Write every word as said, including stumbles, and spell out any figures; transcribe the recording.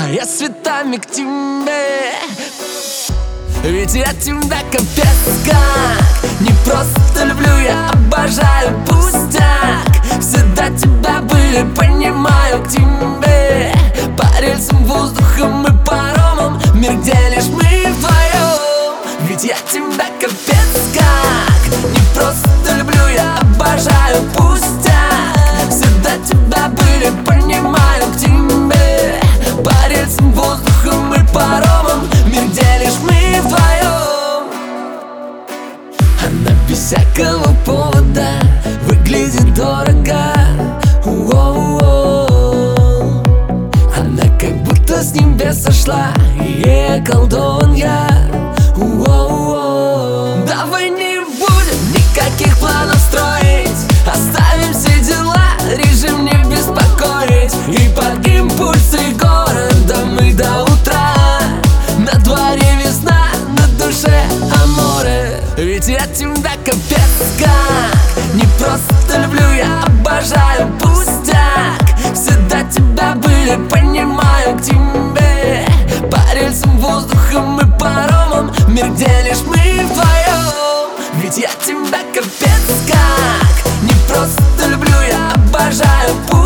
а я с цветами к тебе. Ведь я тебя капец как не просто люблю, я обожаю пустяк. Всегда тебя были, понимаю, к тебе. По рельсам, воздухом и паромом, мир, где лишь мы вдвоем. Ведь я тебя капец как не просто люблю, я обожаю пустяк. Всегда тебя были, понимаю, к тебе. По рельсам, воздухом и паромом, мир, где лишь мы вдвоем. Она без всякого повода выглядит дорого. Воу-воу. Она как будто с небес сошла, и ей околдован я. Воу-воу. Давай не будем никаких планов строить, оставим все дела, режим не беспокоить. И под импульсы города мы до утра. На дворе весна, на душе аморе. Ведь я тебя капец как не просто люблю, я обожаю пустяк. Всегда тебя были, понимаю, к тебе. По рельсам, воздухом и паромом, мир, где лишь мы вдвоем. Ведь я тебя капец как не просто люблю, я обожаю пустяк.